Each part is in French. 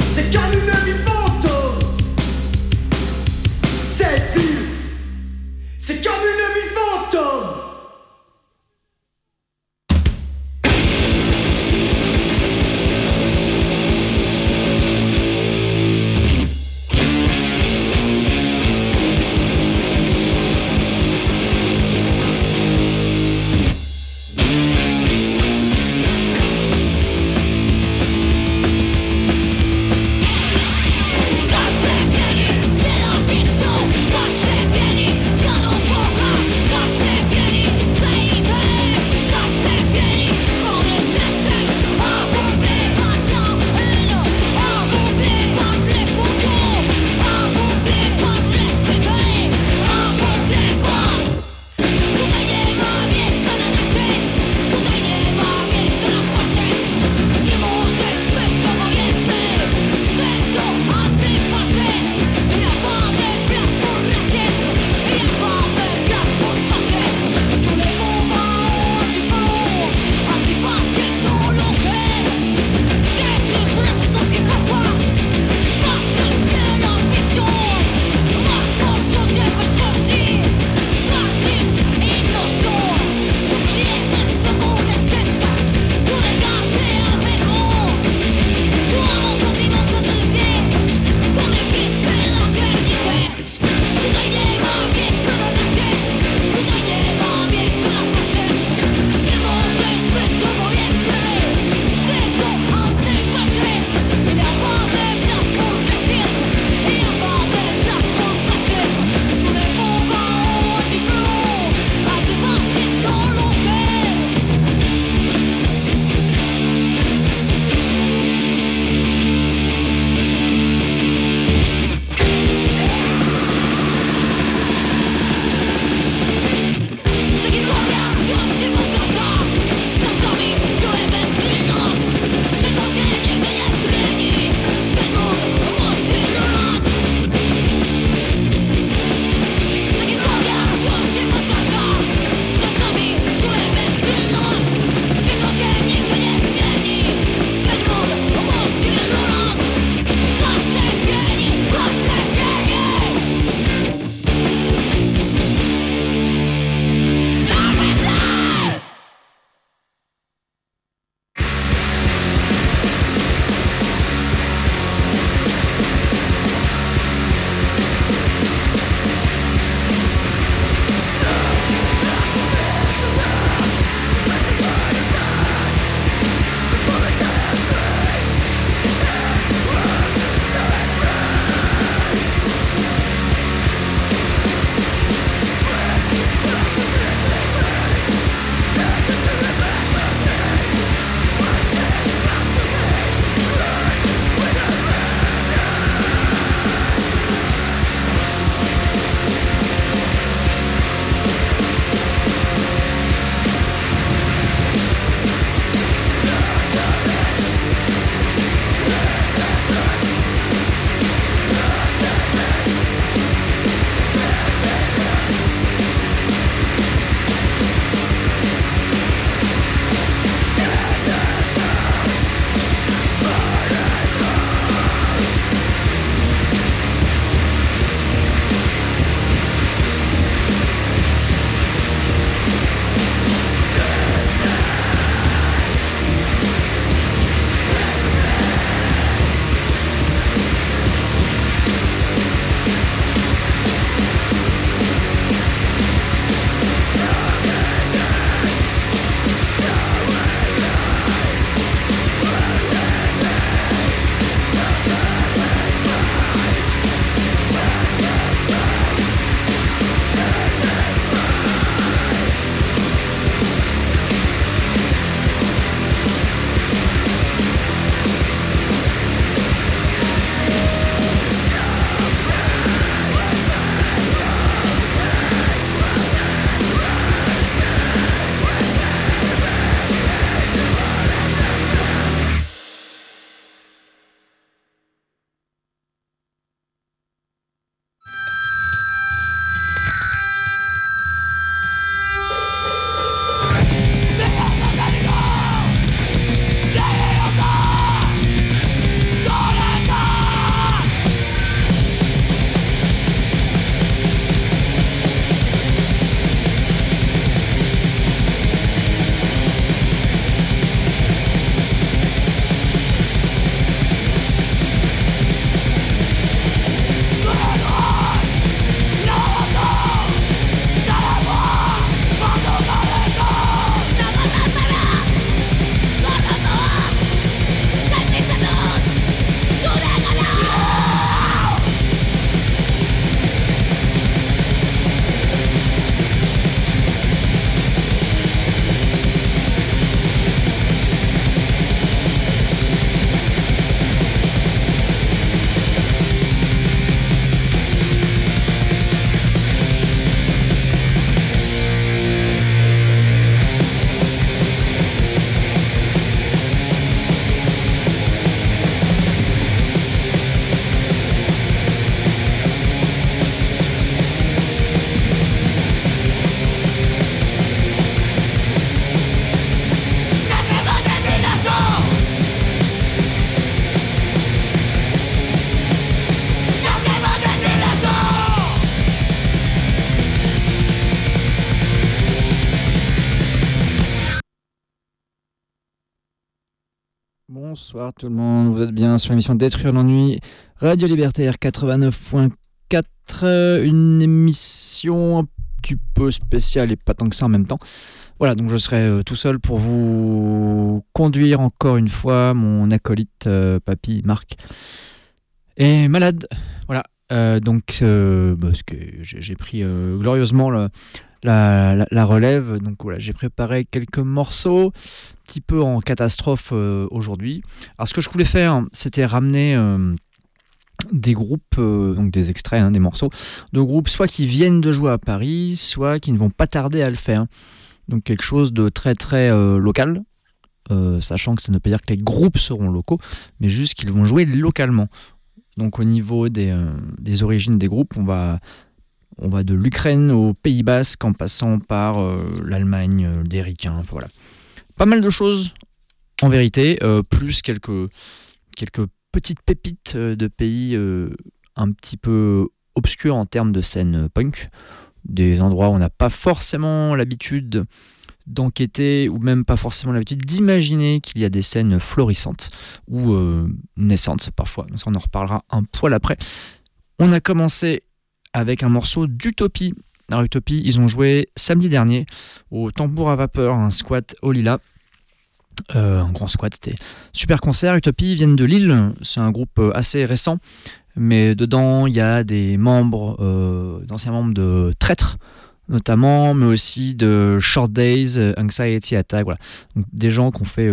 C'est comme une vie fantôme. Cette ville, c'est comme une vie fantôme. Bonsoir tout le monde, vous êtes bien sur l'émission Détruire l'ennui, Radio Libertaire 89.4, une émission un petit peu spéciale et pas tant que ça en même temps. Voilà, donc je serai tout seul pour vous conduire encore une fois. Mon acolyte, papy Marc, est malade. Voilà, parce que j'ai pris glorieusement la relève. Donc voilà, j'ai préparé quelques morceaux, un petit peu en catastrophe aujourd'hui. Alors ce que je voulais faire, c'était ramener des groupes, donc des extraits, des morceaux de groupes, soit qui viennent de jouer à Paris, soit qui ne vont pas tarder à le faire. Donc quelque chose de très très local, sachant que ça ne veut pas dire que les groupes seront locaux, mais juste qu'ils vont jouer localement. Donc au niveau des origines des groupes, on va de l'Ukraine au Pays Basque en passant par l'Allemagne, des Ricains, enfin, voilà. Pas mal de choses en vérité, plus quelques petites pépites de pays un petit peu obscurs en termes de scène punk. Des endroits où on n'a pas forcément l'habitude d'enquêter ou même pas forcément l'habitude d'imaginer qu'il y a des scènes florissantes ou naissantes parfois. Donc ça, on en reparlera un poil après. On a commencé avec un morceau d'Utopie. Alors Utopie, ils ont joué samedi dernier au Tambour à Vapeur, un squat au Lilas. Un grand squat, c'était super concert. Utopie viennent de Lille, c'est un groupe assez récent. Mais dedans, il y a des membres, d'anciens membres de Traître, notamment, mais aussi de Short Days, Anxiety Attack, voilà. Donc, des gens qui ont fait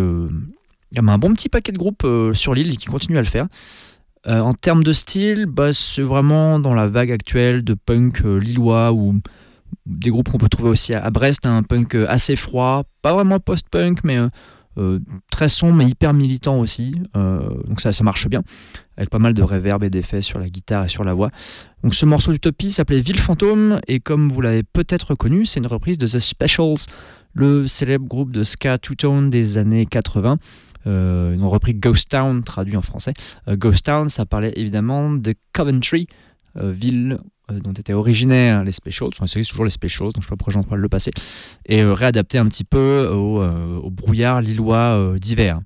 un bon petit paquet de groupes sur l'île et qui continuent à le faire. En termes de style, c'est vraiment dans la vague actuelle de punk lillois ou des groupes qu'on peut trouver aussi à Brest, un punk assez froid, pas vraiment post-punk, mais très sombre mais hyper militant aussi, donc ça marche bien avec pas mal de reverb et d'effets sur la guitare et sur la voix. Donc ce morceau d'Utopie s'appelait Ville Fantôme et comme vous l'avez peut-être reconnu, c'est une reprise de The Specials, le célèbre groupe de ska two-tone des années 80. Ils ont repris Ghost Town, traduit en français. Ghost Town, ça parlait évidemment de Coventry, ville dont étaient originaires les Specials, enfin c'est toujours les Specials, donc je ne sais pas pourquoi j'ai en train de le passer, et réadapté un petit peu au brouillard lillois d'hiver.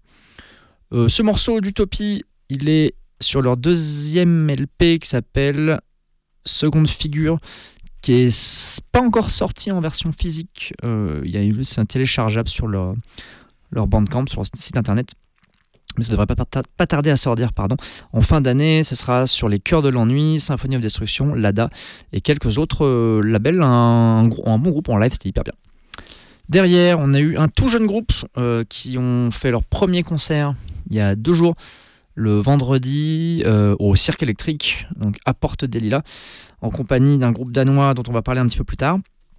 Ce morceau d'Utopie, il est sur leur deuxième LP qui s'appelle Seconde Figure, qui est pas encore sorti en version physique. C'est un téléchargeable sur leur Bandcamp, sur leur site internet. Mais ça devrait pas tarder à sortir, En fin d'année, ce sera sur les Cœurs de l'Ennui, Symphony of Destruction, Lada et quelques autres labels. Un bon groupe en live, c'était hyper bien. Derrière, on a eu un tout jeune groupe qui ont fait leur premier concert il y a 2 jours, le vendredi au Cirque Électrique, donc à Porte des Lilas, en compagnie d'un groupe danois dont on va parler un petit peu plus tard.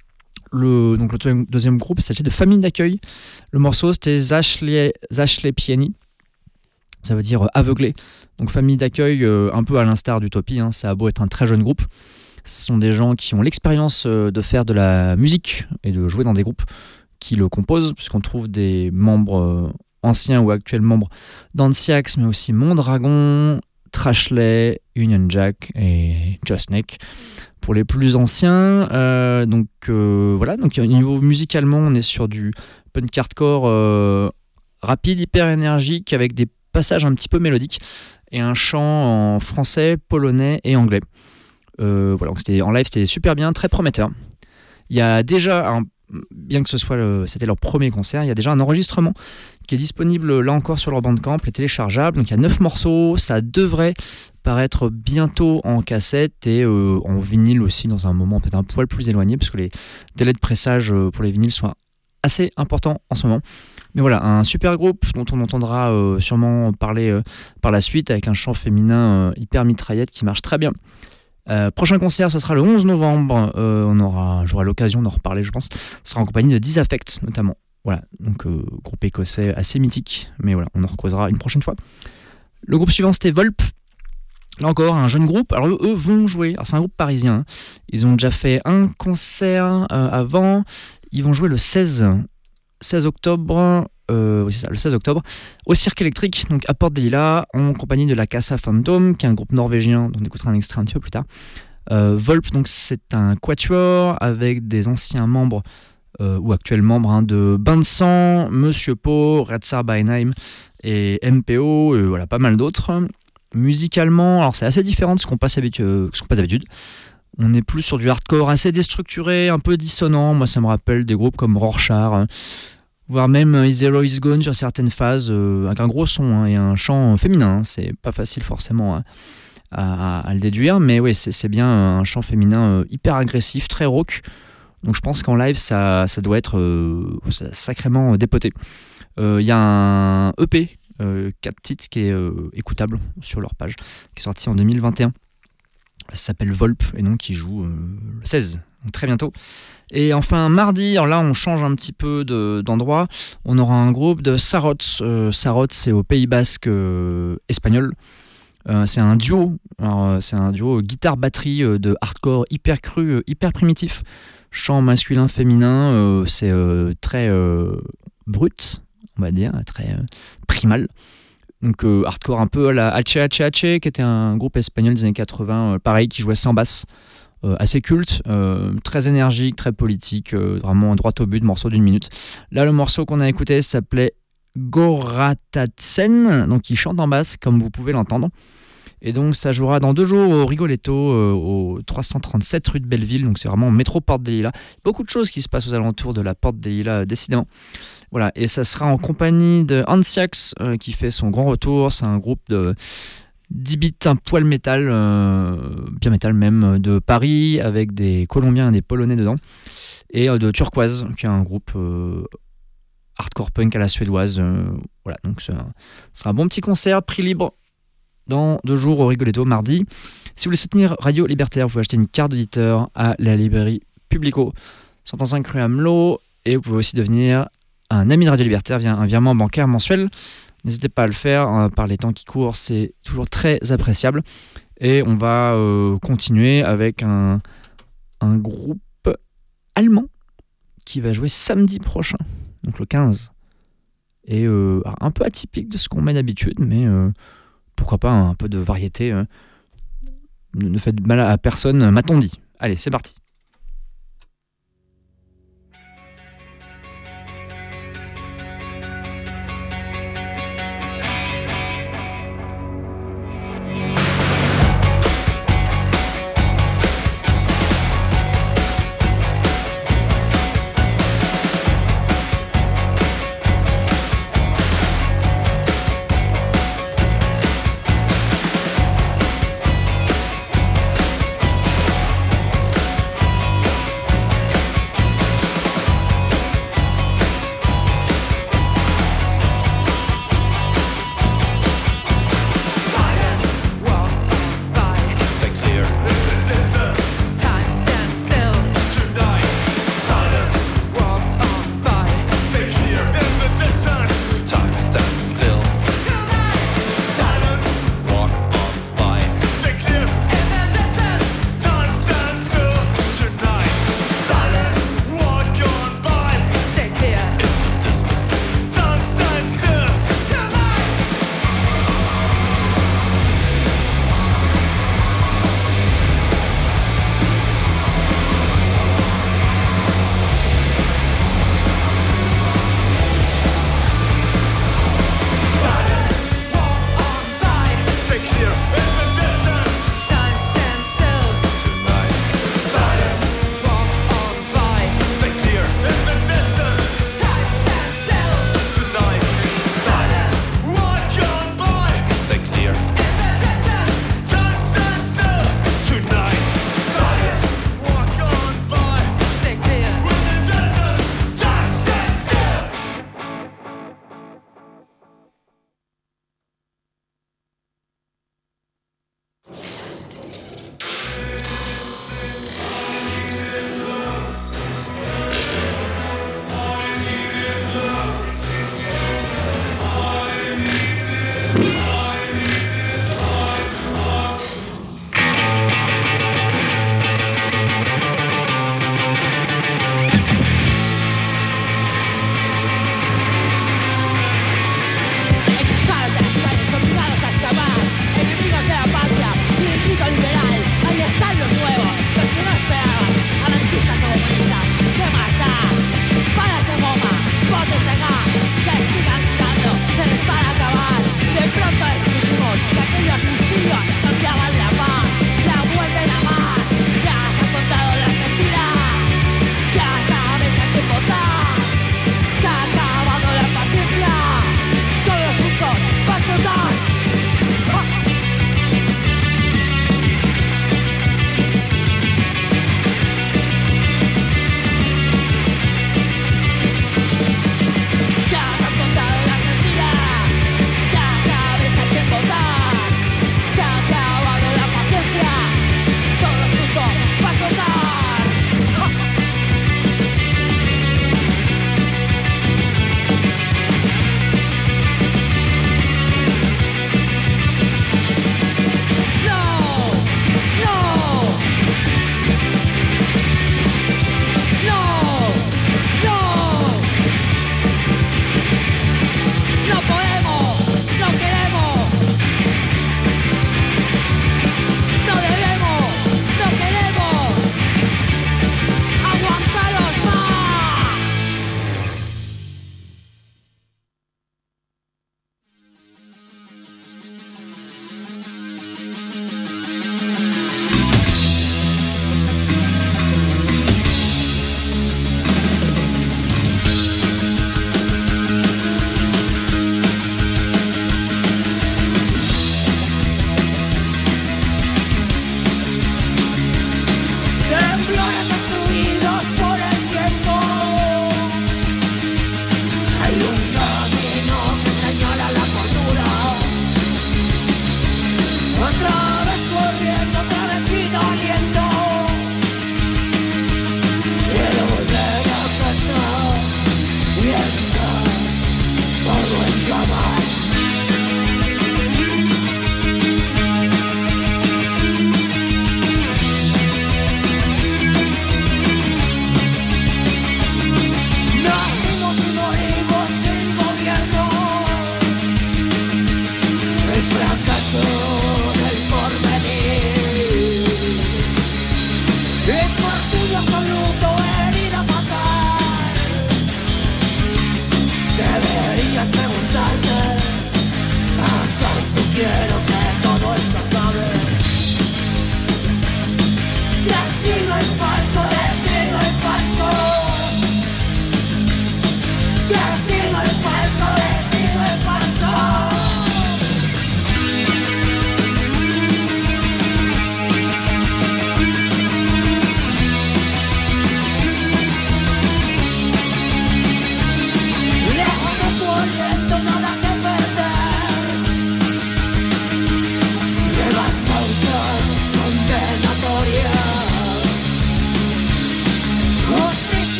Le deuxième groupe, il s'agit de Famille d'accueil. Le morceau, c'était Zashley Pieni. Ça veut dire aveuglé. Donc Famille d'accueil, un peu à l'instar d'Utopie, ça a beau être un très jeune groupe. Ce sont des gens qui ont l'expérience de faire de la musique et de jouer dans des groupes qui le composent, puisqu'on trouve des membres anciens ou actuels membres d'Anthrax, mais aussi Mondragon, Trashley, Union Jack et Just Snake pour les plus anciens. Donc au niveau musicalement, on est sur du punk hardcore rapide, hyper énergique, avec des passages un petit peu mélodiques et un chant en français, polonais et anglais. Donc en live, c'était super bien, très prometteur. Il y a déjà, bien que c'était leur premier concert, il y a déjà un enregistrement qui est disponible là encore sur leur Bandcamp, est téléchargeable. Donc il y a 9 morceaux, ça devrait paraître bientôt en cassette et en vinyle aussi dans un moment peut-être un poil plus éloigné, parce que les délais de pressage pour les vinyles sont assez importants en ce moment. Mais voilà, un super groupe dont on entendra sûrement parler par la suite, avec un chant féminin hyper mitraillette qui marche très bien. Prochain concert, ce sera le 11 novembre. J'aurai l'occasion d'en reparler, je pense. Ce sera en compagnie de Disaffect, notamment. Voilà, donc groupe écossais assez mythique, mais voilà, on en recroisera une prochaine fois. Le groupe suivant, c'était Volp. Là encore, un jeune groupe. Alors eux vont jouer. Alors c'est un groupe parisien. Ils ont déjà fait un concert avant. Ils vont jouer le 16 octobre. Oui, c'est ça, le 16 octobre, au Cirque Électrique, donc à Porte des Lilas, en compagnie de la Casa Phantom, qui est un groupe norvégien, dont on écoutera un extrait un petit peu plus tard. Volp, donc c'est un quatuor avec des anciens membres ou actuel membre de Bain de Sang, Monsieur Pau, Red Star Beinheim et MPO, et voilà, pas mal d'autres. Musicalement, alors c'est assez différent de ce qu'on passe d'habitude. On est plus sur du hardcore assez déstructuré, un peu dissonant. Moi, ça me rappelle des groupes comme Rorschach, voire même Is Zero Is Gone sur certaines phases, avec un gros son et un chant féminin. C'est pas facile forcément à le déduire, mais oui, c'est bien un chant féminin hyper agressif, très rauque. Donc je pense qu'en live, ça doit être sacrément dépoté. Il y a un EP, 4 titres, qui est écoutable sur leur page, qui est sorti en 2021. Ça s'appelle Volp, et donc qui joue le 16, donc très bientôt. Et enfin, mardi, alors là on change un petit peu d'endroit, on aura un groupe de Sarot. Sarot, c'est au Pays Basque espagnol. C'est un duo, guitare-batterie de hardcore hyper cru, hyper primitif. Chant masculin-féminin, c'est très brut, on va dire, très primal. Donc hardcore un peu à la Hache Hache Hache, qui était un groupe espagnol des années 80, pareil, qui jouait sans basse, assez culte, très énergique, très politique, vraiment droit au but, morceau d'1 minute. Là, le morceau qu'on a écouté s'appelait Goratatsen, donc il chante en basse, comme vous pouvez l'entendre. Et donc ça jouera dans 2 jours au Rigoletto, au 337 rue de Belleville, donc c'est vraiment métro Porte des Lilas. Beaucoup de choses qui se passent aux alentours de la Porte des Lilas, décidément. Voilà, et ça sera en compagnie de Ansiax, qui fait son grand retour. C'est un groupe de 10 bits, un poil métal, bien métal même, de Paris, avec des Colombiens et des Polonais dedans. Et de Turquoise, qui est un groupe hardcore punk à la suédoise. Voilà, donc ce sera un bon petit concert, prix libre, dans 2 jours au Rigoletto, mardi. Si vous voulez soutenir Radio Libertaire, vous pouvez acheter une carte d'auditeur à la librairie Publico, 105 rue Amelot, et vous pouvez aussi devenir un ami de Radio Libertaire via un virement bancaire mensuel. N'hésitez pas à le faire, par les temps qui courent, c'est toujours très appréciable. Et on va continuer avec un groupe allemand qui va jouer samedi prochain, donc le 15. Et un peu atypique de ce qu'on met d'habitude, mais pourquoi pas un peu de variété. Ne faites mal à personne, m'a-t-on dit. Allez, c'est parti.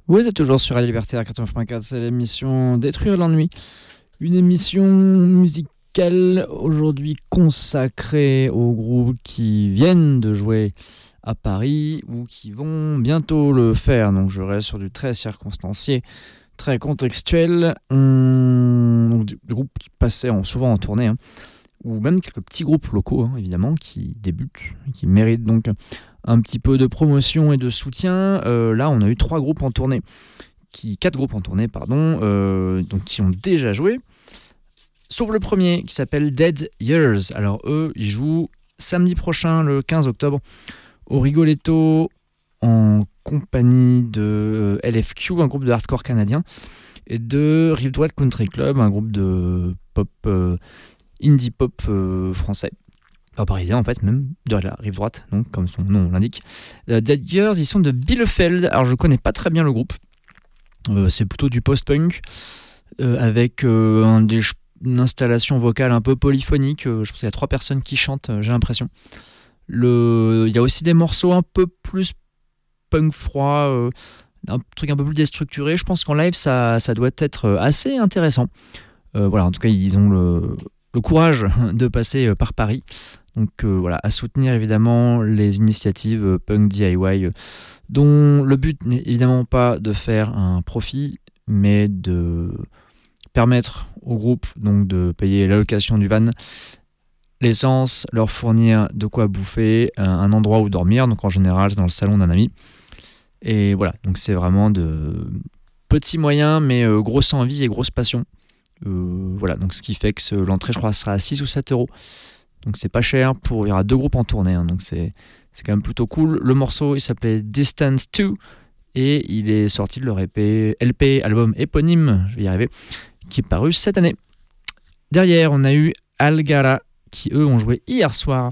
Vous êtes toujours sur Radio Libertaire 89.4, c'est l'émission Détruire l'ennui. Une émission musicale aujourd'hui consacrée aux groupes qui viennent de jouer à Paris ou qui vont bientôt le faire. Donc je reste sur du très circonstancié, très contextuel. Donc des groupes qui passaient souvent en tournée, ou même quelques petits groupes locaux, évidemment, qui débutent, qui méritent donc un petit peu de promotion et de soutien. Là, on a eu 4 groupes en tournée, donc qui ont déjà joué. Sauf le premier, qui s'appelle Dead Years. Alors eux, ils jouent samedi prochain, le 15 octobre, au Rigoletto, en compagnie de LFQ, un groupe de hardcore canadien, et de Rive Droite Country Club, un groupe de pop, indie pop français. Parisien en fait, même de la rive droite, donc comme son nom l'indique. Dead Years, ils sont de Bielefeld. Alors je connais pas très bien le groupe. C'est plutôt du post-punk avec une installation vocale un peu polyphonique. Je pense qu'il y a 3 personnes qui chantent, j'ai l'impression. Il y a aussi des morceaux un peu plus punk froid, un truc un peu plus déstructuré. Je pense qu'en live ça doit être assez intéressant. Voilà, en tout cas ils ont le courage de passer par Paris. Donc voilà, à soutenir évidemment les initiatives punk DIY, dont le but n'est évidemment pas de faire un profit, mais de permettre au groupe donc de payer l'allocation du van, l'essence, leur fournir de quoi bouffer, un endroit où dormir. Donc en général, c'est dans le salon d'un ami. Et voilà, donc c'est vraiment de petits moyens, mais grosse envie et grosse passion. Voilà, donc ce qui fait que l'entrée, je crois, sera à 6 ou 7 euros. Donc c'est pas cher, il y aura 2 groupes en tournée, donc c'est quand même plutôt cool. Le morceau, il s'appelait Distance 2 et il est sorti de leur LP, album éponyme, je vais y arriver, qui est paru cette année. Derrière, on a eu Algara, qui eux ont joué hier soir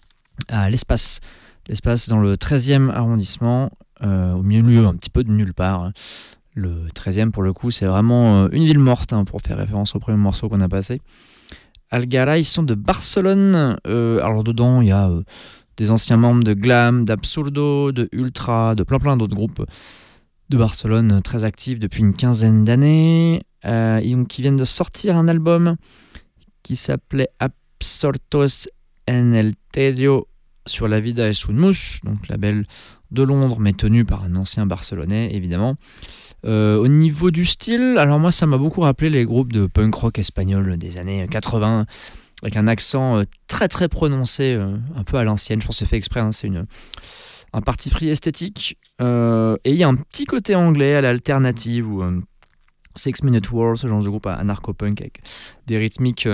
à l'Espace. L'Espace dans le 13e arrondissement, au milieu un petit peu de nulle part. Le 13e, pour le coup, c'est vraiment une ville morte, pour faire référence au premier morceau qu'on a passé. Algara, ils sont de Barcelone. Alors dedans, il y a des anciens membres de Glam, d'Absurdo, de Ultra, de plein d'autres groupes de Barcelone très actifs depuis une quinzaine d'années. Qui viennent de sortir un album qui s'appelait Absortos en el Tedio sur La Vida es un Mus, donc label de Londres, mais tenu par un ancien Barcelonais, évidemment. Au niveau du style, alors moi ça m'a beaucoup rappelé les groupes de punk rock espagnol des années 80, avec un accent très très prononcé, un peu à l'ancienne. Je pense que c'est fait exprès, c'est un parti pris esthétique. Et il y a un petit côté anglais à l'alternative, ou 6 Minute War, ce genre de groupe anarcho-punk avec des rythmiques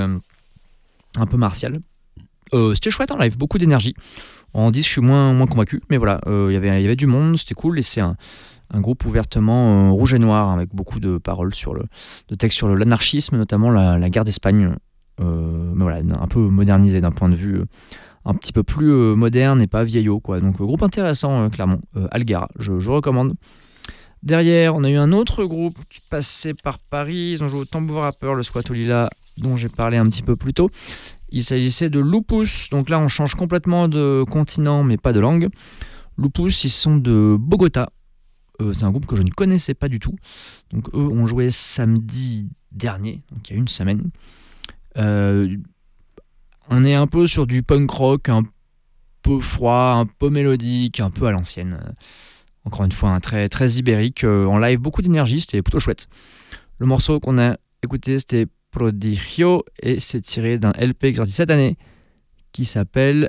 un peu martiales. C'était chouette en live, beaucoup d'énergie. En 10, je suis moins convaincu, mais voilà, il y avait du monde, c'était cool, et c'est un groupe ouvertement rouge et noir, avec beaucoup de paroles de textes sur l'anarchisme, notamment la guerre d'Espagne, mais voilà, un peu modernisé d'un point de vue un petit peu plus moderne et pas vieillot, quoi. Donc groupe intéressant, clairement. Algara, je recommande. Derrière, on a eu un autre groupe qui passait par Paris. Ils ont joué au Tambour Rappeur, le Squat au Lilas, dont j'ai parlé un petit peu plus tôt. Il s'agissait de Lupus. Donc là, on change complètement de continent, mais pas de langue. Lupus, ils sont de Bogota. C'est un groupe que je ne connaissais pas du tout. Donc eux ont joué samedi dernier, donc il y a une semaine. On est un peu sur du punk rock, un peu froid, un peu mélodique, un peu à l'ancienne. Encore une fois, très, très ibérique. En live, beaucoup d'énergie, c'était plutôt chouette. Le morceau qu'on a écouté, c'était Prodigio, et c'est tiré d'un LP qui est sorti cette année, qui s'appelle...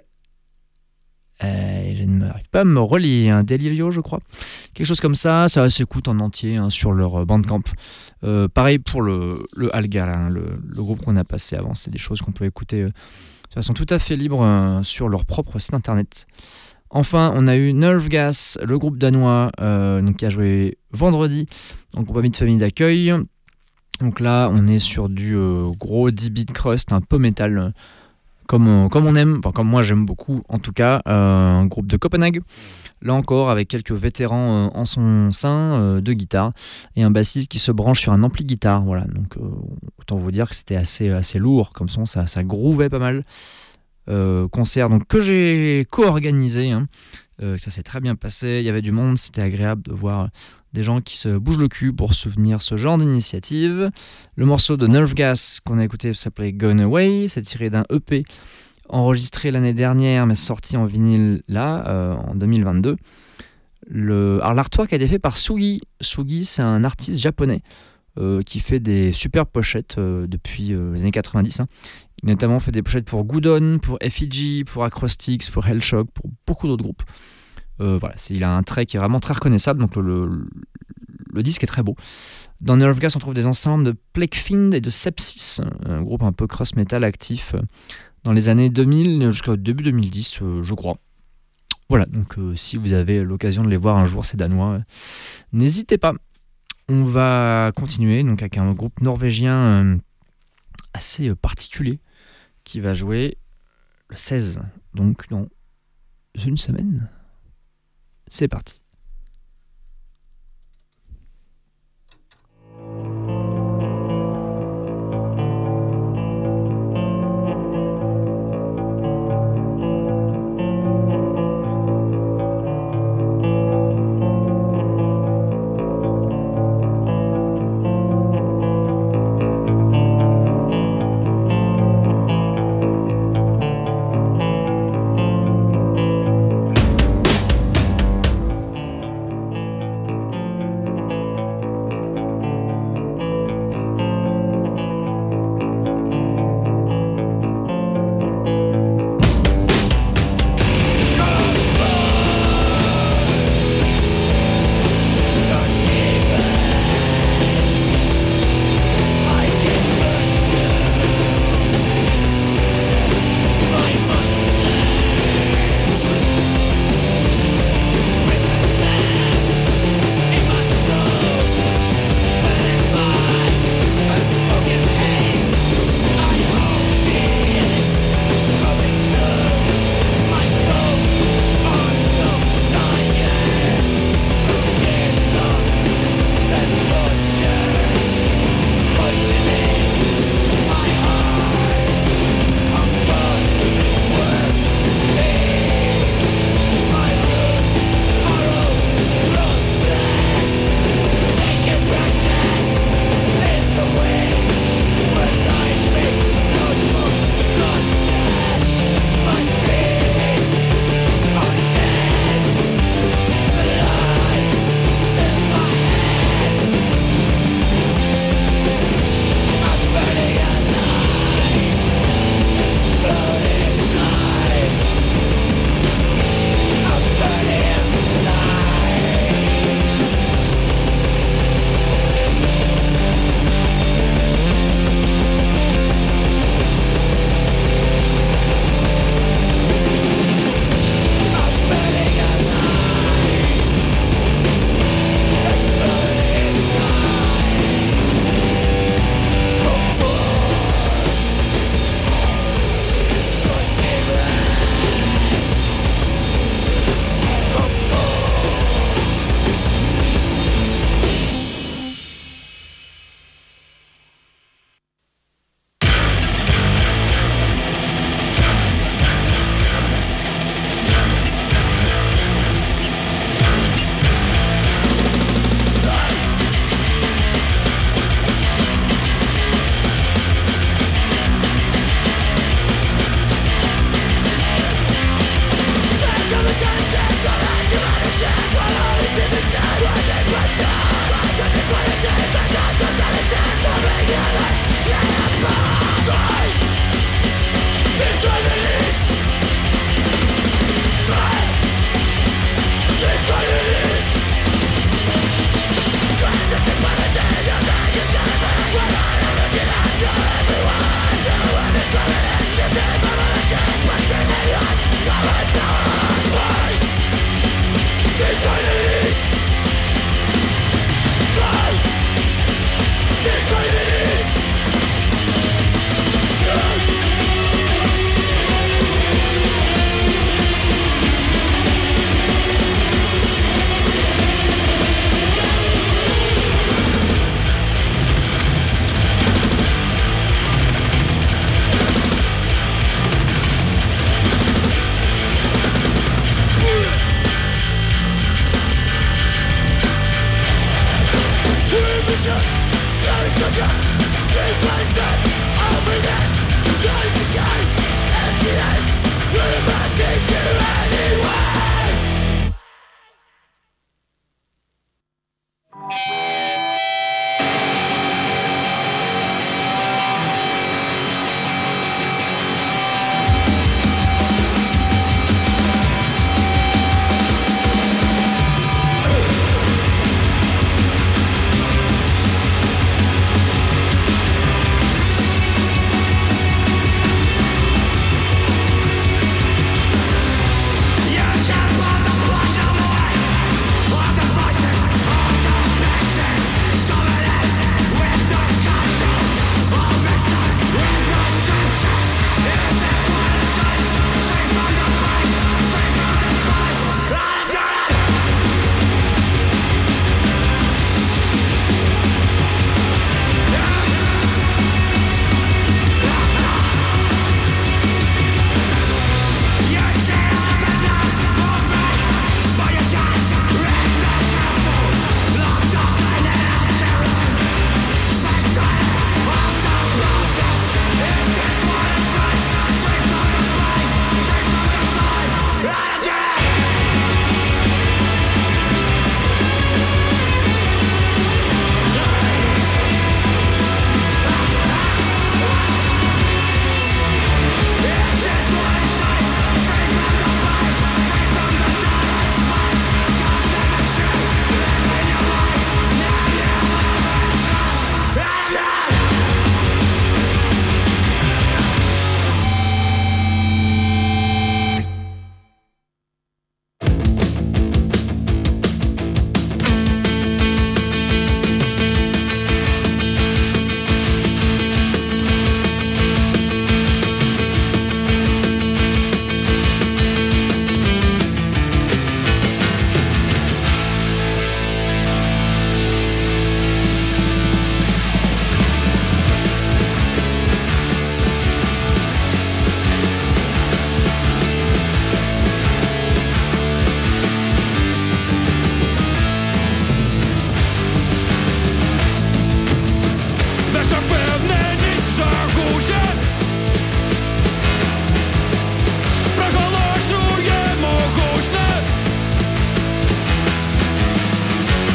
je n'arrive pas à me relier, un Delirio, je crois. Quelque chose comme ça s'écoute en entier sur leur Bandcamp. Pareil pour le Algara, le groupe qu'on a passé avant. C'est des choses qu'on peut écouter de façon tout à fait libre sur leur propre site internet. Enfin, on a eu Nerve Gas, le groupe danois, qui a joué vendredi en compagnie de Famille d'accueil. Donc là, on est sur du gros 10 beat crust, un peu métal, comme on aime, enfin comme moi j'aime beaucoup en tout cas, un groupe de Copenhague, là encore avec quelques vétérans en son sein de guitare, et un bassiste qui se branche sur un ampli guitare, voilà, donc autant vous dire que c'était assez lourd comme son, ça groovait pas mal. Concert donc, que j'ai co-organisé, Ça s'est très bien passé, il y avait du monde, c'était agréable de voir des gens qui se bougent le cul pour soutenir ce genre d'initiative. Le morceau de Nerve Gas qu'on a écouté s'appelait Gone Away, c'est tiré d'un EP enregistré l'année dernière mais sorti en vinyle là, en 2022. Alors l'artwork a été fait par Sugi. Sugi, c'est un artiste japonais qui fait des super pochettes depuis les années 90. Il a notamment fait des pochettes pour Gudon, pour Effigy, pour Acrostics, pour Hellshock, pour beaucoup d'autres groupes. Voilà, il a un trait qui est vraiment très reconnaissable, donc le disque est très beau. Dans Nerve Gas, on trouve des ensembles de Plague Fiend et de Sepsis, un groupe un peu cross metal actif dans les années 2000 jusqu'au début 2010, je crois. Voilà, donc si vous avez l'occasion de les voir un jour, ces Danois, n'hésitez pas. On va continuer donc avec un groupe norvégien assez particulier qui va jouer le 16, donc dans une semaine. C'est parti.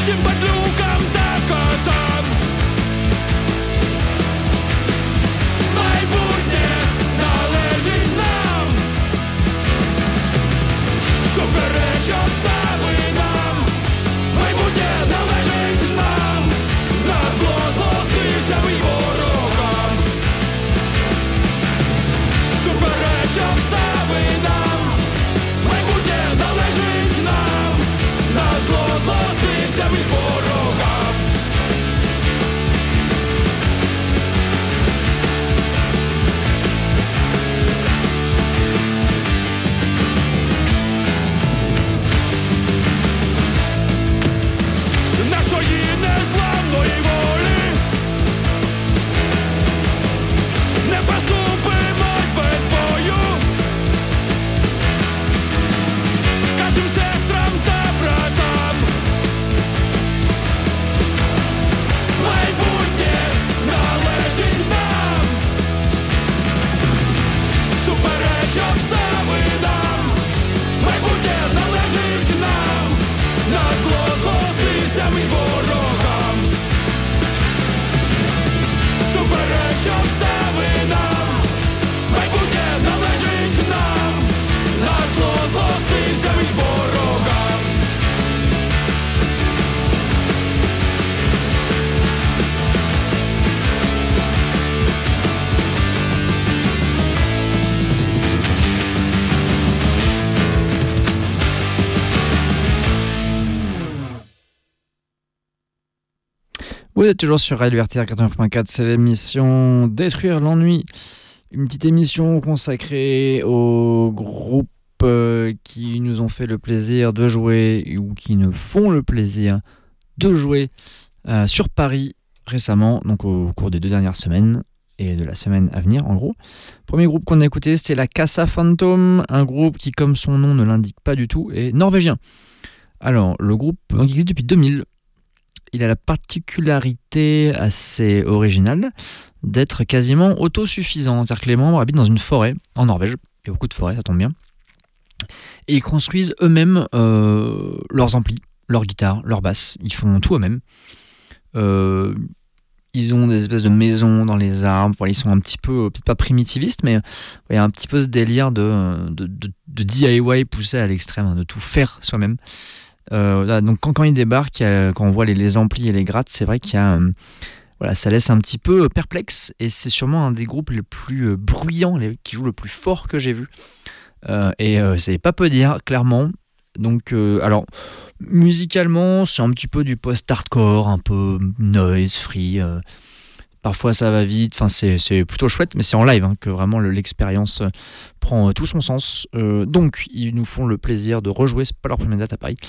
Всім падлюкам та котам майбутнє належить нам. Супереч обставинам майбутнє належить нам. На зло злостивцям і ворогам. Супереч обставинам майбутнє належить нам. На зло злостивцям і ворогам. Нашої незламної волі не поступимось без бою. Кажем сестрам та братам майбутнє належить нам. Супереч обставинам майбутнє належить нам. На зло злостивцям і ворогам. Супереч обставинам майбутнє належить нам. На зло злостивцям і ворогам. Vous êtes toujours sur Radio RTR 89.4, c'est l'émission Détruire l'ennui. Une petite émission consacrée aux groupes qui nous ont fait le plaisir de jouer ou qui nous font le plaisir de jouer sur Paris récemment, donc au cours des 2 dernières semaines et de la semaine à venir en gros. Premier groupe qu'on a écouté, c'était la Casa Phantom, un groupe qui, comme son nom ne l'indique pas du tout, est norvégien. Alors, le groupe donc, existe depuis 2000. Il a la particularité assez originale d'être quasiment autosuffisant. C'est-à-dire que les membres habitent dans une forêt, en Norvège. Il y a beaucoup de forêts, ça tombe bien. Et ils construisent eux-mêmes leurs amplis, leurs guitares, leurs basses. Ils font tout eux-mêmes. Ils ont des espèces de maisons dans les arbres. Voilà, ils sont un petit peu, peut-être pas primitivistes, mais il y a un petit peu ce délire de DIY poussé à l'extrême, de tout faire soi-même. Donc quand ils débarquent, quand on voit les amplis et les grattes, c'est vrai qu'il y a voilà, ça laisse un petit peu perplexe, et c'est sûrement un des groupes les plus bruyants, qui joue le plus fort que j'ai vu, et c'est pas peu dire, clairement. Donc alors musicalement c'est un petit peu du post-hardcore, un peu noise free, parfois ça va vite, enfin c'est plutôt chouette, mais c'est en live que vraiment l'expérience prend tout son sens. Donc ils nous font le plaisir de rejouer, c'est pas leur première date à Paris,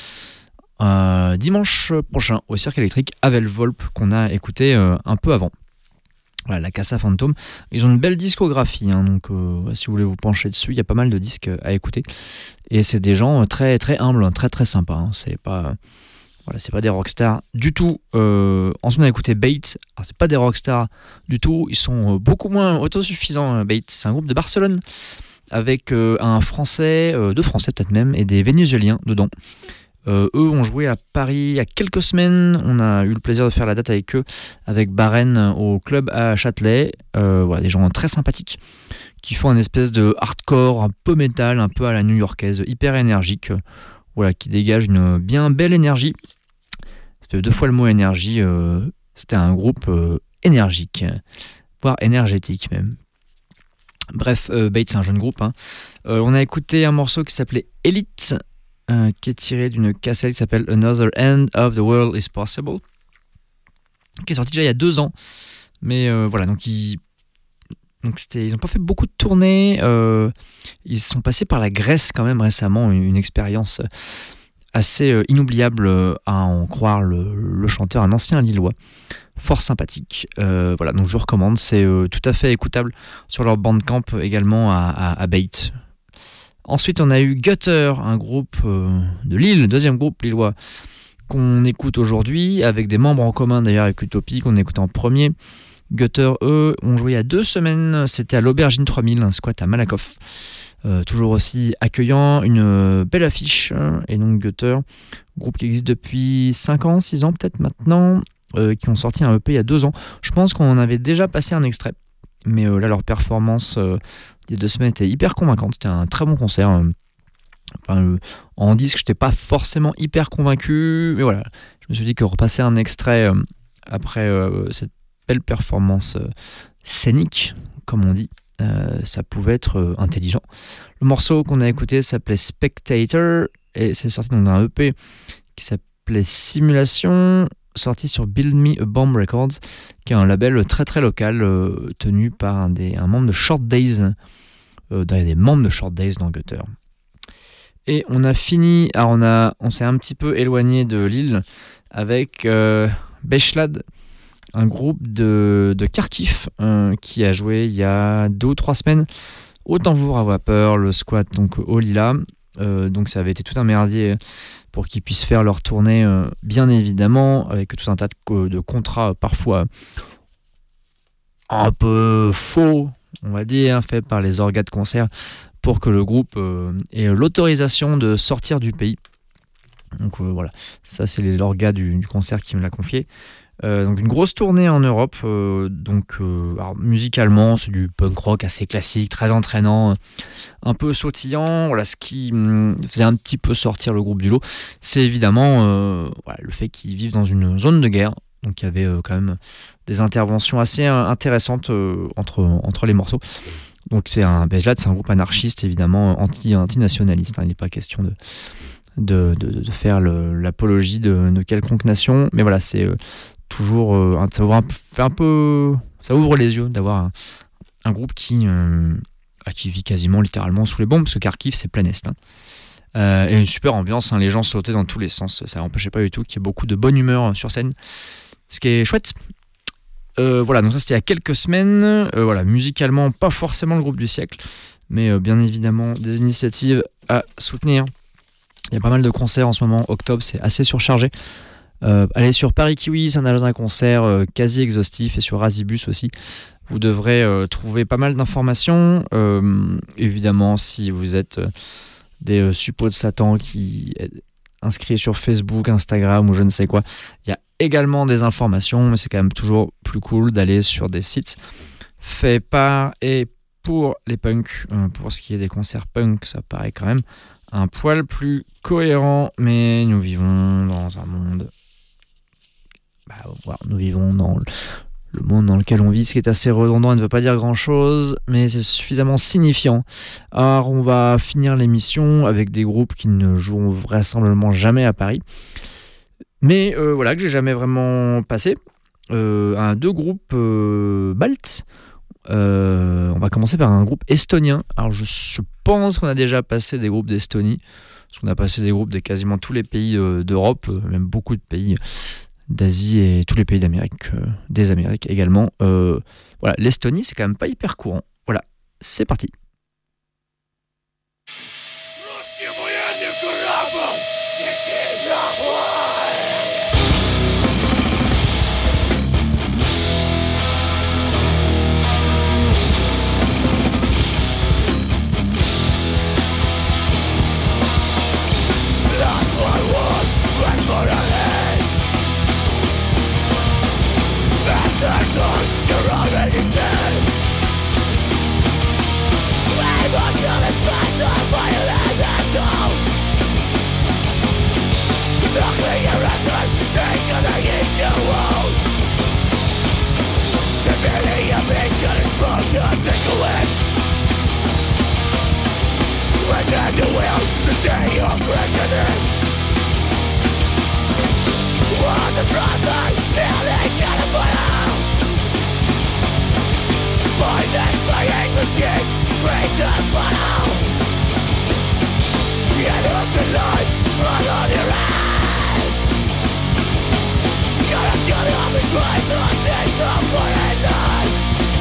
dimanche prochain au Cirque Électrique, Avel Volp, qu'on a écouté un peu avant. Voilà, la Casa Phantom. Ils ont une belle discographie, donc si vous voulez vous pencher dessus, il y a pas mal de disques à écouter, et c'est des gens très très humbles, très très sympas, c'est pas des rockstars du tout. Ensuite on a écouté Bait. Alors c'est pas des rockstars du tout, ils sont beaucoup moins autosuffisants. Bait, c'est un groupe de Barcelone avec un français, 2 français peut-être même, et des vénézuéliens dedans. Eux ont joué à Paris il y a quelques semaines. On a eu le plaisir de faire la date avec eux, avec Baren, au club à Châtelet. Voilà, des gens très sympathiques qui font une espèce de hardcore, un peu métal, un peu à la new-yorkaise, hyper énergique, voilà, qui dégage une bien belle énergie. Ça fait 2 fois le mot énergie. C'était un groupe énergique, voire énergétique même. Bref, Bait, c'est un jeune groupe. On a écouté un morceau qui s'appelait Elite, qui est tiré d'une cassette qui s'appelle Another End of the World is Possible, qui est sorti déjà il y a 2 ans. Mais voilà, donc ils n'ont pas fait beaucoup de tournées. Ils sont passés par la Grèce quand même récemment, une expérience assez inoubliable, à en croire le chanteur, un ancien Lillois, fort sympathique. Voilà, donc je vous recommande, c'est tout à fait écoutable sur leur Bandcamp également à Bait. Ensuite, on a eu Gutter, un groupe de Lille, 2e groupe lillois qu'on écoute aujourd'hui, avec des membres en commun d'ailleurs avec Utopie, qu'on écoute en premier. Gutter, eux, ont joué il y a 2 semaines, c'était à l'Aubergine 3000, un squat à Malakoff. toujours aussi accueillant, une belle affiche, et donc Gutter, groupe qui existe depuis 5 ans, 6 ans peut-être maintenant, qui ont sorti un EP il y a 2 ans. Je pense qu'on en avait déjà passé un extrait, mais là leur performance il y a 2 semaines était hyper convaincante, c'était un très bon concert. En disque, je n'étais pas forcément hyper convaincu, mais voilà, je me suis dit que repasser un extrait après cette belle performance scénique, comme on dit, ça pouvait être intelligent. Le morceau qu'on a écouté s'appelait Spectator, et c'est sorti donc d'un EP qui s'appelait Simulation, sorti sur Build Me a Bomb Records, qui est un label très très local, tenu par un membre de Short Days. Il y a des membres de Short Days dans Gutter. Et on a fini, alors on s'est un petit peu éloigné de Lille avec Beshlad, un groupe de Kharkiv qui a joué il y a 2 ou 3 semaines au Tambour à Vapeur, le Squat, donc au Lila. Donc ça avait été tout un merdier pour qu'ils puissent faire leur tournée, bien évidemment, avec tout un tas de contrats parfois un peu faux, on va dire, faits par les orgas de concert pour que le groupe ait l'autorisation de sortir du pays. Donc voilà, ça c'est l'orga du concert qui me l'a confié. Donc une grosse tournée en Europe, alors, musicalement c'est du punk rock assez classique, très entraînant, un peu sautillant. Voilà, ce qui faisait un petit peu sortir le groupe du lot, c'est évidemment le fait qu'ils vivent dans une zone de guerre. Donc il y avait quand même des interventions assez intéressantes entre les morceaux. Donc Beshlad, c'est un groupe anarchiste, évidemment anti-nationaliste, hein. Il n'est pas question de faire l'apologie de quelconque nation, mais voilà, c'est toujours ça ouvre les yeux d'avoir un groupe qui vit quasiment littéralement sous les bombes, parce que Kharkiv c'est plein est, hein. Et une super ambiance, hein, les gens sautaient dans tous les sens, ça n'empêchait pas du tout qu'il y ait beaucoup de bonne humeur sur scène, ce qui est chouette. Voilà, donc ça c'était il y a quelques semaines. Voilà, musicalement pas forcément le groupe du siècle, mais bien évidemment des initiatives à soutenir. Il y a pas mal de concerts en ce moment, octobre c'est assez surchargé. Allez sur Paris Kiwi, c'est un agenda concert quasi exhaustif, et sur Razibus aussi. Vous devrez trouver pas mal d'informations. Évidemment, si vous êtes des suppôts de Satan qui est inscrits sur Facebook, Instagram ou je ne sais quoi, il y a également des informations, mais c'est quand même toujours plus cool d'aller sur des sites faits par et pour les punks. Pour ce qui est des concerts punk, ça paraît quand même un poil plus cohérent, mais nous vivons dans un monde... nous vivons dans le monde dans lequel on vit, ce qui est assez redondant et ne veut pas dire grand-chose, mais c'est suffisamment signifiant. Alors, on va finir l'émission avec des groupes qui ne joueront vraisemblablement jamais à Paris, mais que j'ai jamais vraiment passé. 2 groupes baltes. On va commencer par un groupe estonien. Alors, je pense qu'on a déjà passé des groupes d'Estonie, parce qu'on a passé des groupes de quasiment tous les pays d'Europe, même beaucoup de pays d'Asie et tous les pays d'Amérique, des Amériques également. Voilà, l'Estonie, c'est quand même pas hyper courant. Voilà, c'est parti. You're already dead. Emotion is based on violence and soul. Luckily arrested, taken against your wall. Severely of ancient explosion, take away. When you will, the day of reckoning. On the front line, nearly California. By this flying machine, raise and follow. You lost the life, run on your head. Gotta get up and rise on this morning night.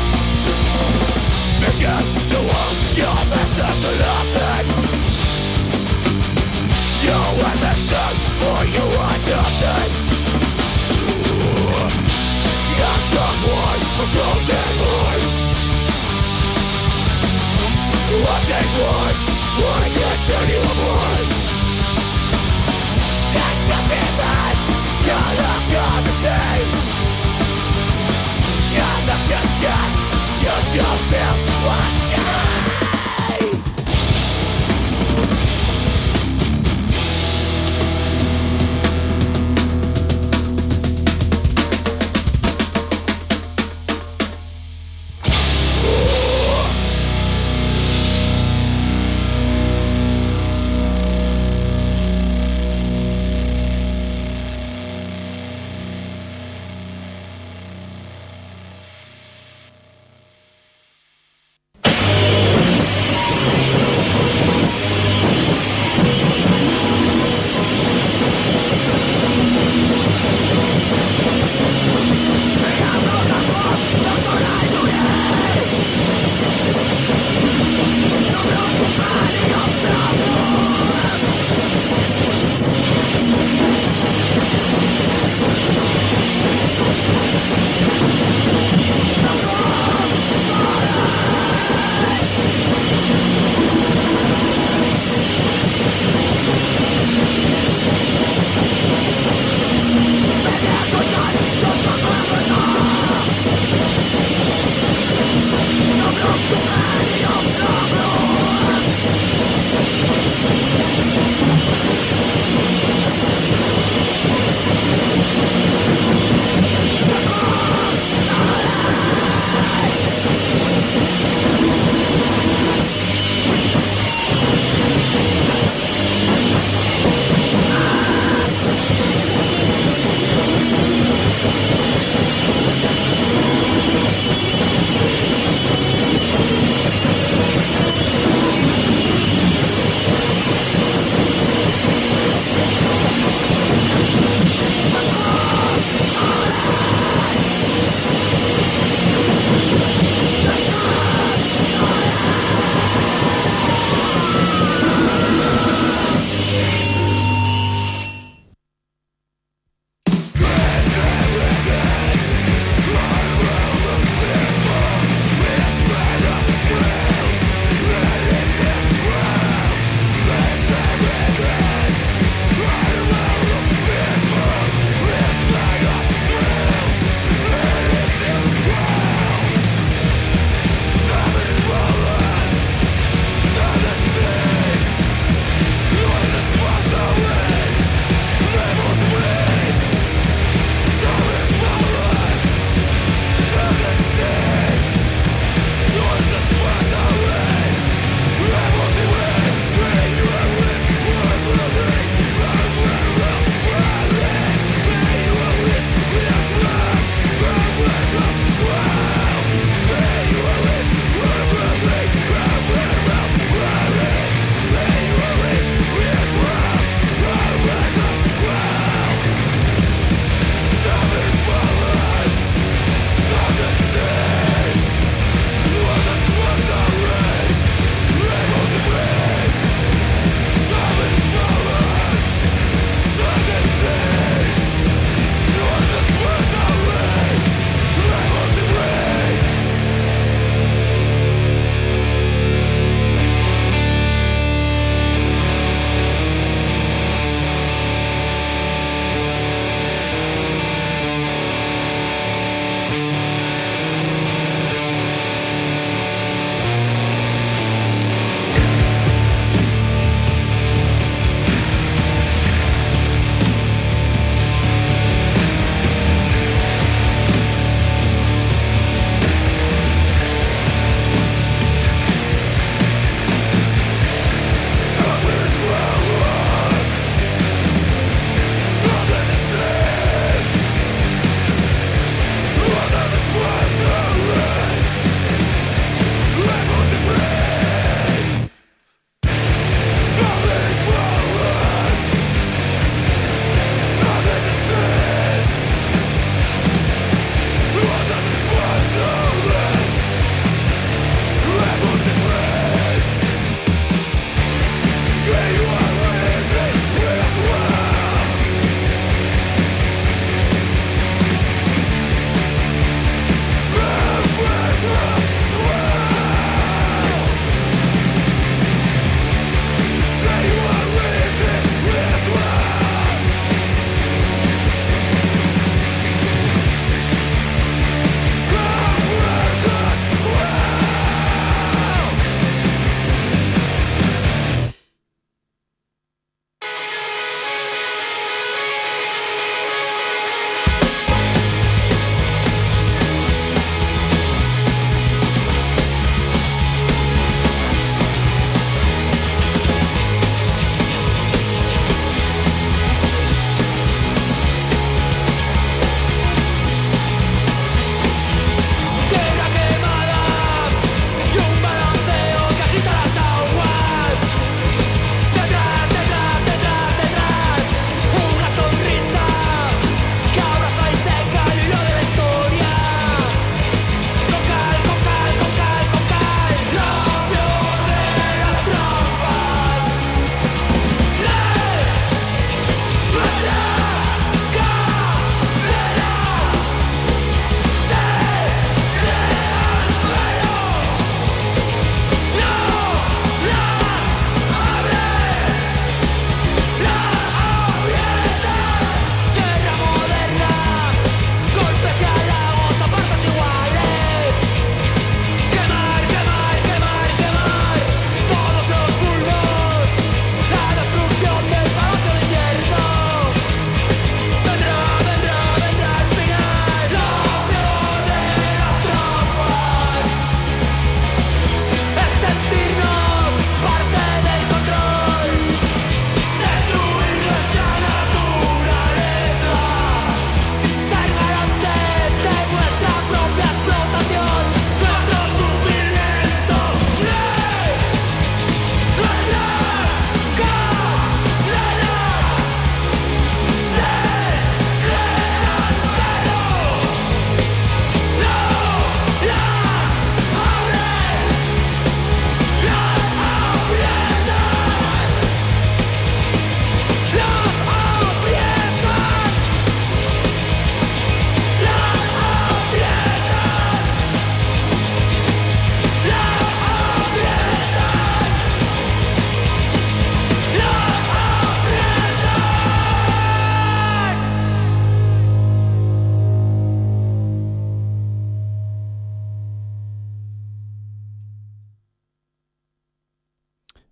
Begin to walk your masters to nothing. You understand, for you are nothing. You're someone who golden boy. What they want, just got use your film wash.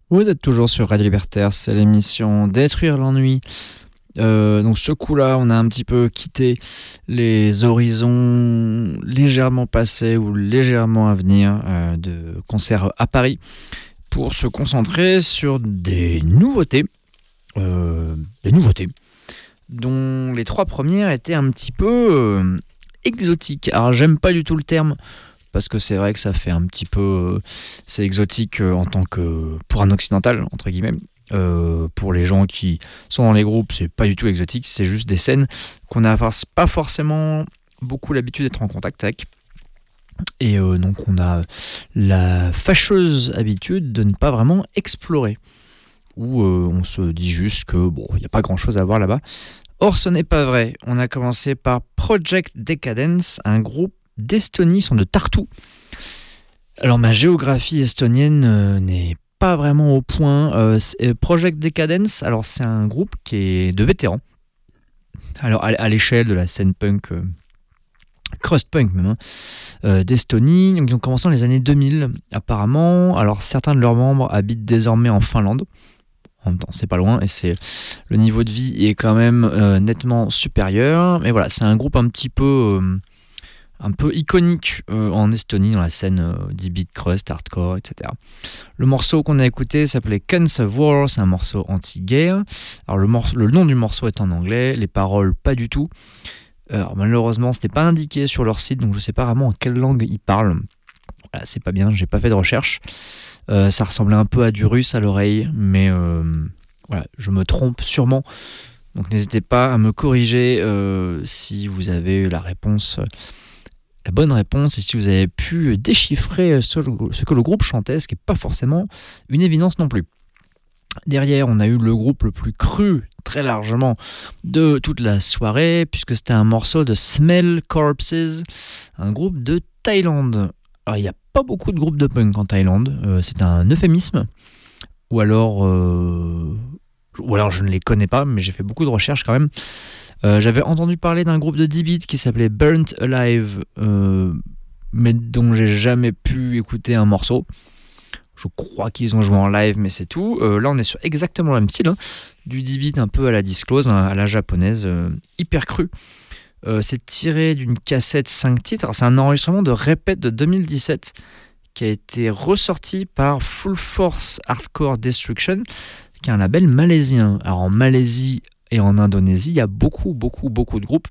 Vous êtes toujours sur Radio Libertaire, c'est l'émission Détruire l'ennui. Donc ce coup-là, on a un petit peu quitté les horizons légèrement passés ou légèrement à venir de concerts à Paris pour se concentrer sur des nouveautés, dont les 3 premières étaient un petit peu exotiques. Alors j'aime pas du tout le terme, parce que c'est vrai que ça fait un petit peu... c'est exotique en tant que... pour un occidental, entre guillemets. Pour les gens qui sont dans les groupes, c'est pas du tout exotique, c'est juste des scènes qu'on n'a pas forcément beaucoup l'habitude d'être en contact avec. Et donc on a la fâcheuse habitude de ne pas vraiment explorer. Où on se dit juste que bon, il n'y a pas grand chose à voir là-bas. Or ce n'est pas vrai. On a commencé par Project Decadence, un groupe d'Estonie, ils sont de Tartu. Alors ma géographie estonienne n'est pas vraiment au point. Project Decadence, alors c'est un groupe qui est de vétérans. Alors à l'échelle de la scène punk, crust punk même, d'Estonie. Donc ils ont commencé dans les années 2000 apparemment. Alors certains de leurs membres habitent désormais en Finlande. En même temps, c'est pas loin et le niveau de vie est quand même nettement supérieur. Mais voilà, c'est un groupe un peu iconique en Estonie dans la scène deep beat, crust, hardcore, etc. Le morceau qu'on a écouté s'appelait Cunts of War, c'est un morceau anti-guerre. Alors le nom du morceau est en anglais, les paroles pas du tout. Alors malheureusement, c'était pas indiqué sur leur site, donc je sais pas vraiment en quelle langue ils parlent. Voilà, c'est pas bien, j'ai pas fait de recherche. Ça ressemblait un peu à du russe à l'oreille, mais voilà, je me trompe sûrement. Donc n'hésitez pas à me corriger si vous avez la bonne réponse et si vous avez pu déchiffrer ce que le groupe chantait, ce qui n'est pas forcément une évidence non plus. Derrière, on a eu le groupe le plus cru, très largement, de toute la soirée, puisque c'était un morceau de Smell Corpses, un groupe de Thaïlande. Alors, il n'y a pas beaucoup de groupes de punk en Thaïlande, c'est un euphémisme, ou alors je ne les connais pas, mais j'ai fait beaucoup de recherches quand même. J'avais entendu parler d'un groupe de 10 beats qui s'appelait Burnt Alive, mais dont j'ai jamais pu écouter un morceau. Je crois qu'ils ont joué en live, mais c'est tout. Là, on est sur exactement le même style, du 10 beats un peu à la Disclose, à la japonaise, hyper cru. C'est tiré d'une cassette 5 titres. Alors, c'est un enregistrement de Répète de 2017 qui a été ressorti par Full Force Hardcore Destruction, qui est un label malaisien. Alors en Malaisie et en Indonésie, il y a beaucoup de groupes.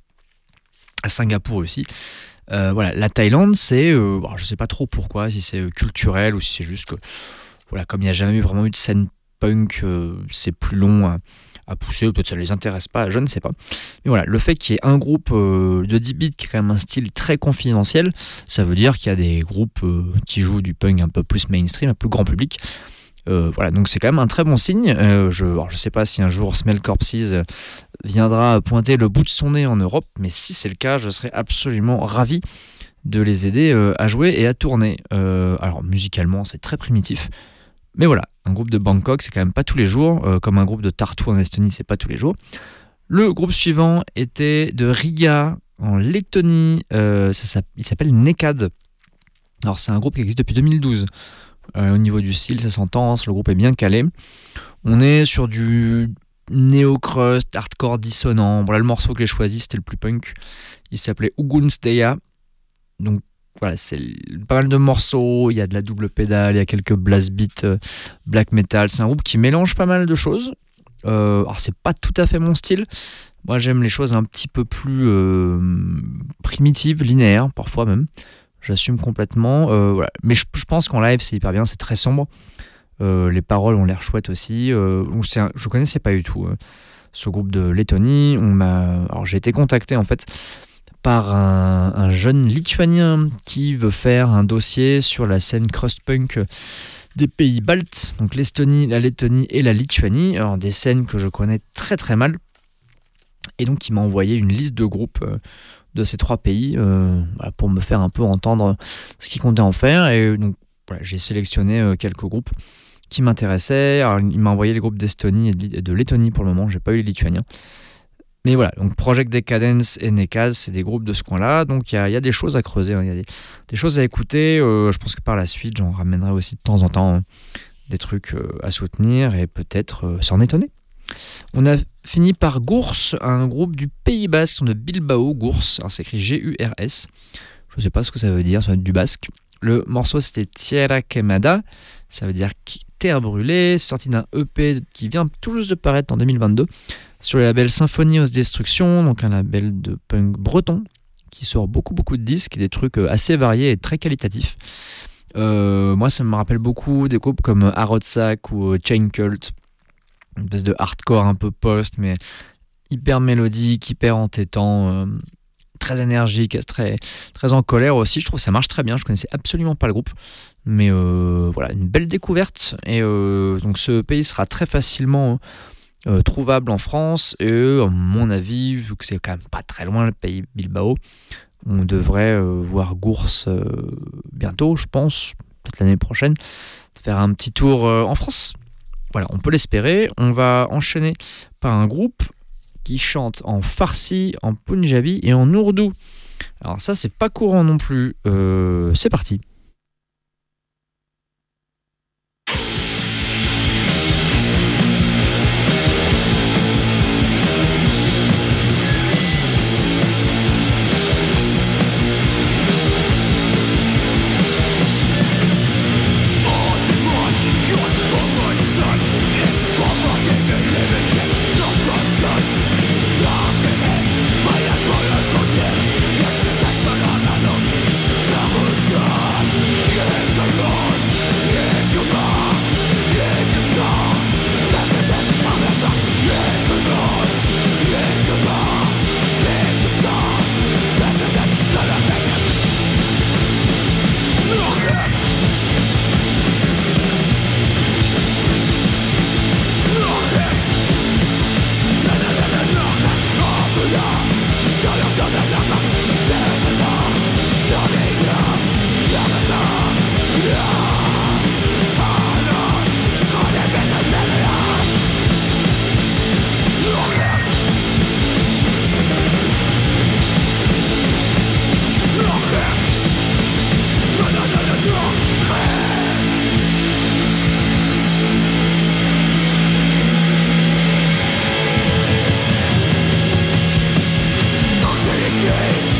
À Singapour aussi. Voilà, la Thaïlande, c'est, je sais pas trop pourquoi, si c'est culturel ou si c'est juste que, voilà, comme il n'y a jamais vraiment eu de scène punk, c'est plus long à pousser, ou peut-être ça les intéresse pas, je ne sais pas. Mais voilà, le fait qu'il y ait un groupe de 10 beats qui est quand même un style très confidentiel, ça veut dire qu'il y a des groupes qui jouent du punk un peu plus mainstream, un peu grand public. Voilà, donc c'est quand même un très bon signe. Je sais pas si un jour Smell Corpses viendra pointer le bout de son nez en Europe, mais si c'est le cas, je serais absolument ravi de les aider à jouer et à tourner. Alors musicalement, c'est très primitif, mais voilà, un groupe de Bangkok, c'est quand même pas tous les jours, comme un groupe de Tartu en Estonie, c'est pas tous les jours. Le groupe suivant était de Riga en Lettonie, il s'appelle Nekad. Alors c'est un groupe qui existe depuis 2012. Au niveau du style, ça s'entend, le groupe est bien calé. On est sur du néo-crust, hardcore dissonant. Voilà, le morceau que j'ai choisi, c'était le plus punk. Il s'appelait Ugunsdeya. Donc voilà, c'est pas mal de morceaux. Il y a de la double pédale, il y a quelques blast beats, black metal. C'est un groupe qui mélange pas mal de choses. Alors c'est pas tout à fait mon style. Moi j'aime les choses un petit peu plus primitives, linéaires, parfois même. J'assume complètement. Voilà. Mais je pense qu'en live, c'est hyper bien. C'est très sombre. Les paroles ont l'air chouettes aussi. Je connaissais pas du tout ce groupe de Lettonie. Alors, j'ai été contacté en fait par un jeune lituanien qui veut faire un dossier sur la scène crust punk des pays baltes. Donc l'Estonie, la Lettonie et la Lituanie. Alors, des scènes que je connais très très mal. Et donc il m'a envoyé une liste de groupes de ces 3 pays pour me faire un peu entendre ce qu'il comptait en faire. Et donc voilà, j'ai sélectionné quelques groupes qui m'intéressaient. Alors, il m'a envoyé les groupes d'Estonie et de Lettonie pour le moment, j'ai pas eu les lituaniens. Mais voilà, donc Project Decadence et Nekad, c'est des groupes de ce coin-là, donc il y a des choses à creuser, il y a des choses à écouter. Je pense que par la suite, j'en ramènerai aussi de temps en temps des trucs à soutenir et peut-être s'en étonner. On a fini par Gurs, un groupe du Pays Basque de Bilbao, Gurs, alors c'est écrit G-U-R-S, je ne sais pas ce que ça veut dire, ça va être du basque. Le morceau c'était Tierra Quemada, ça veut dire terre brûlée, sorti d'un EP qui vient tout juste de paraître en 2022 sur le label Symphonie aux Destructions, donc un label de punk breton qui sort beaucoup de disques et des trucs assez variés et très qualitatifs. Moi ça me rappelle beaucoup des groupes comme Arodsack ou Chain Cult, une espèce de hardcore un peu post mais hyper mélodique, hyper entêtant, très énergique, très en colère aussi. Je trouve que ça marche très bien, je connaissais absolument pas le groupe, mais voilà, une belle découverte. Et donc ce pays sera très facilement trouvable en France, et à mon avis, vu que c'est quand même pas très loin le pays Bilbao, on devrait voir Gurs bientôt, je pense, peut-être l'année prochaine, faire un petit tour en France. Voilà, on peut l'espérer. On va enchaîner par un groupe qui chante en farsi, en punjabi et en ourdou. Alors ça, c'est pas courant non plus. C'est parti. Yeah.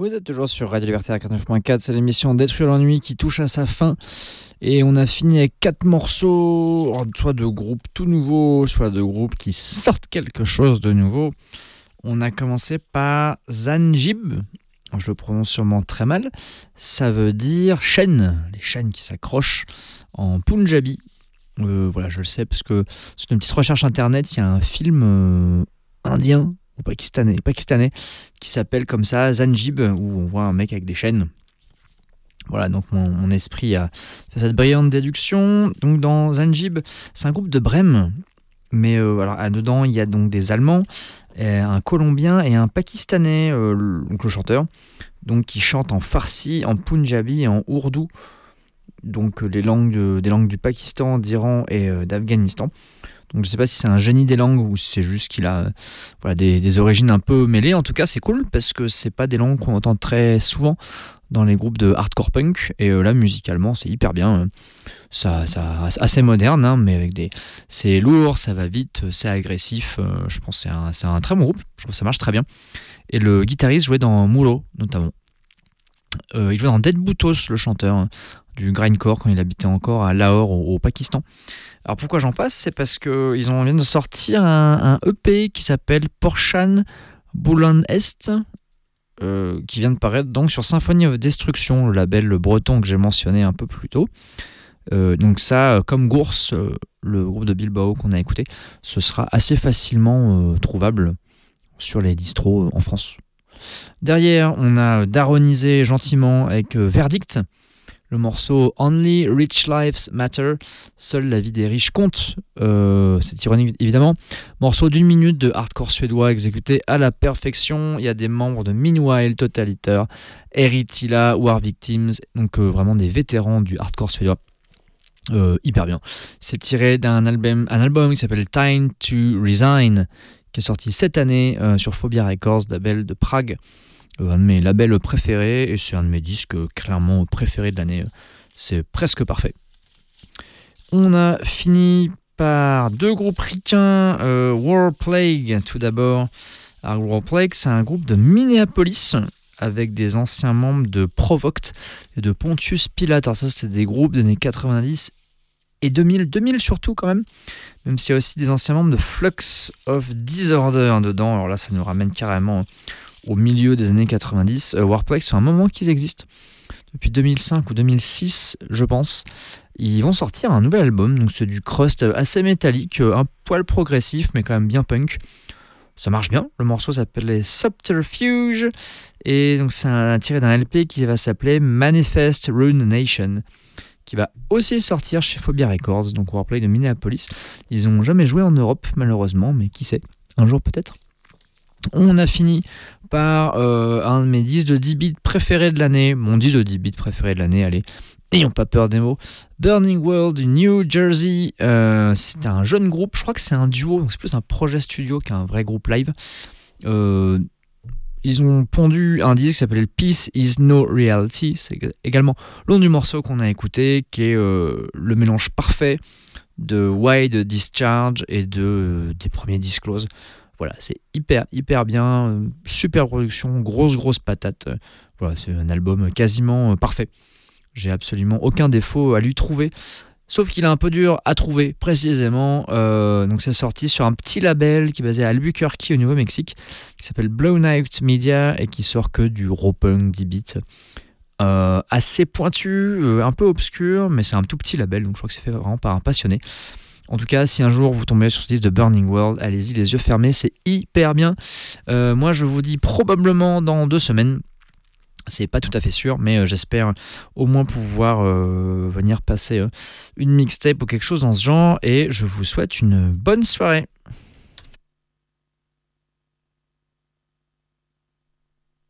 Vous êtes toujours sur Radio Liberté à 49.4, c'est l'émission Détruire l'ennui qui touche à sa fin. Et on a fini avec 4 morceaux, soit de groupes tout nouveaux, soit de groupes qui sortent quelque chose de nouveau. On a commencé par Zanjib, je le prononce sûrement très mal, ça veut dire chaîne, les chaînes qui s'accrochent en Punjabi. Voilà, je le sais parce que sur une petite recherche internet, il y a un film indien ou pakistanais qui s'appelle comme ça, Zanjib, où on voit un mec avec des chaînes. Voilà, donc mon esprit a fait cette brillante déduction. Donc dans Zanjib, c'est un groupe de Brême, mais voilà, dedans il y a donc des Allemands, un Colombien et un Pakistanais, donc le chanteur, donc qui chante en farsi, en punjabi et en ourdou, donc des langues du Pakistan, d'Iran et d'Afghanistan. Donc je ne sais pas si c'est un génie des langues ou si c'est juste qu'il a des origines un peu mêlées. En tout cas, c'est cool parce que c'est pas des langues qu'on entend très souvent dans les groupes de hardcore punk. Et là, musicalement, c'est hyper bien. Ça assez moderne, hein, mais c'est lourd, ça va vite, c'est agressif. Je pense que c'est un très bon groupe. Je trouve que ça marche très bien. Et le guitariste jouait dans Mulo, notamment. Il jouait dans Dead Boutos, le chanteur du grindcore, quand il habitait encore à Lahore, au Pakistan. Alors pourquoi j'en passe ? C'est parce qu'ils viennent de sortir un EP qui s'appelle Porshan Bulan Est, qui vient de paraître donc sur Symphony of Destruction, le label breton que j'ai mentionné un peu plus tôt. Donc ça, comme Gours, le groupe de Bilbao qu'on a écouté, ce sera assez facilement trouvable sur les distros en France. Derrière, on a daronisé gentiment avec Verdict, le morceau Only Rich Lives Matter, seule la vie des riches compte, c'est ironique évidemment. Morceau d'1 minute de hardcore suédois exécuté à la perfection. Il y a des membres de Meanwhile, Totalitaire, Eritila, War Victims, donc vraiment des vétérans du hardcore suédois. Hyper bien. C'est tiré d'un album qui s'appelle Time to Resign, qui est sorti cette année sur Phobia Records, label de Prague. Un de mes labels préférés, et c'est un de mes disques clairement préférés de l'année. C'est presque parfait. On a fini par 2 groupes ricains. War Plague, tout d'abord. Alors, War Plague, c'est un groupe de Minneapolis, avec des anciens membres de Provoked et de Pontius Pilate. Alors ça, c'était des groupes des années 90 et 2000 surtout quand même s'il y a aussi des anciens membres de Flux of Disorder dedans. Alors là, ça nous ramène carrément au milieu des années 90. Warplague, ça fait un moment qu'ils existent, depuis 2005 ou 2006 je pense. Ils vont sortir un nouvel album, donc c'est du crust assez métallique, un poil progressif mais quand même bien punk. Ça marche bien. Le morceau s'appelle Subterfuge et donc c'est tiré d'un LP qui va s'appeler Manifest Rune Nation, qui va aussi sortir chez Phobia Records, donc Warplague de Minneapolis. Ils n'ont jamais joué en Europe malheureusement, mais qui sait, un jour peut-être. On a fini par un de mes 10 de 10 beats préférés de l'année. Mon 10 de 10 beats préféré de l'année, allez, n'ayons pas peur des mots. Burning World du New Jersey. C'est un jeune groupe, je crois que c'est un duo, donc c'est plus un projet studio qu'un vrai groupe live. Ils ont pondu un disque qui s'appelle Peace is No Reality. C'est également le nom du morceau qu'on a écouté, qui est le mélange parfait de Wide Discharge et des premiers Disclose. Voilà, c'est hyper bien, super production, grosse patate. Voilà, c'est un album quasiment parfait. J'ai absolument aucun défaut à lui trouver, sauf qu'il est un peu dur à trouver précisément. Donc c'est sorti sur un petit label qui est basé à Albuquerque au Nouveau-Mexique, qui s'appelle Blown Out Media et qui sort que du raw punk 10 bits. Assez pointu, un peu obscur, mais c'est un tout petit label, donc je crois que c'est fait vraiment par un passionné. En tout cas, si un jour vous tombez sur ce disque de Burning World, allez-y les yeux fermés, c'est hyper bien. Moi, je vous dis probablement dans 2 semaines. C'est pas tout à fait sûr, mais j'espère au moins pouvoir venir passer une mixtape ou quelque chose dans ce genre. Et je vous souhaite une bonne soirée.